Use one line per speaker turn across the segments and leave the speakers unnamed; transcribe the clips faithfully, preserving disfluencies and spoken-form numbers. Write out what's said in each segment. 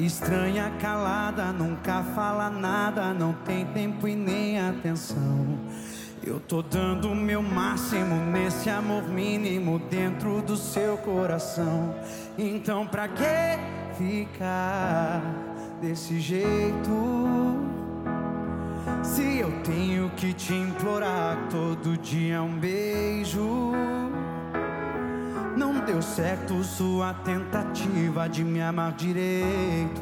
estranha, calada, nunca fala nada, não tem tempo e nem atenção. Eu tô dando o meu máximo nesse amor mínimo dentro do seu coração. Então pra que ficar desse jeito? Se eu tenho que te implorar todo dia um beijo. Não deu certo sua tentativa de me amar direito.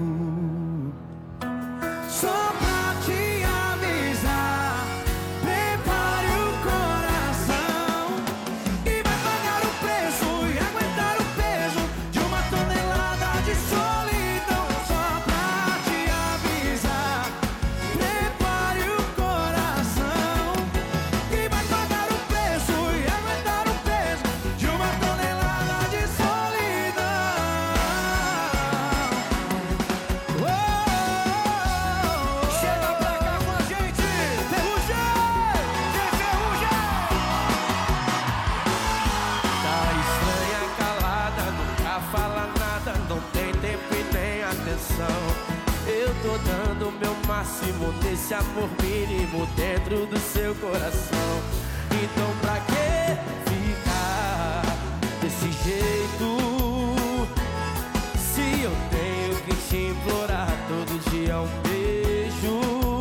Só pra te avisar, prepare o coração e vai pagar o preço e aguentar o peso de uma tonelada de solidão. Só pra te avisar, prepare o coração e vai pagar o preço e aguentar o peso de uma tonelada de solidão. Oh, chega pra cá com a gente, Ferrugem! Ferrugem! Tá estranha, calada, nunca fala nada, não tem tempo e nem atenção. Eu tô dando o meu máximo nesse amor mínimo dentro do seu coração. Então pra que ficar desse jeito? Se eu tenho que te implorar todo dia um beijo.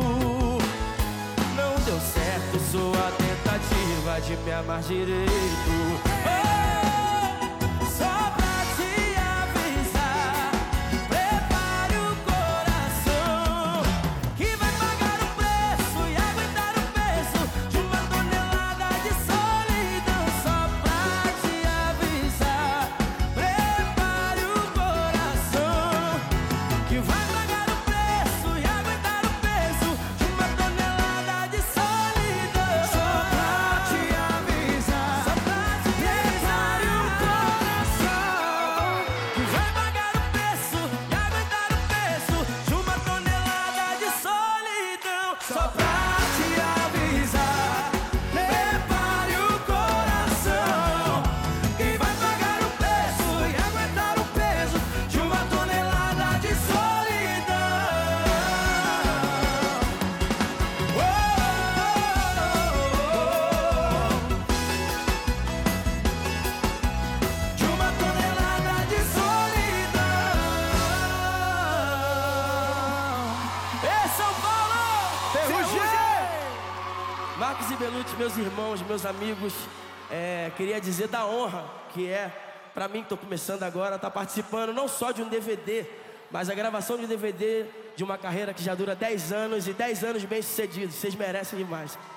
Não deu certo sua tentativa de me amar direito. Oh, só pra te avisar, prepare o coração que vai pagar o preço e aguentar o peso de uma tonelada de solidão. Só pra te avisar, prepare o coração que vai pagar o preço e aguentar o peso de uma tonelada de solidão. Só pra te avisar, só pra te prepare o coração que vai pagar o preço e aguentar o peso de uma tonelada de solidão. Só pra te avisar, prepare o coração que vai pagar o preço e aguentar o peso de uma tonelada de solidão. Oh, de uma tonelada de solidão. Ei, São Paulo! Ferrugem! Marcos e Belucci, meus irmãos, meus amigos, é, queria dizer da honra que é pra mim que tô começando agora, tá participando não só de um D V D, mas a gravação de um D V D de uma carreira que já dura dez anos e dez anos bem sucedidos. Vocês merecem demais.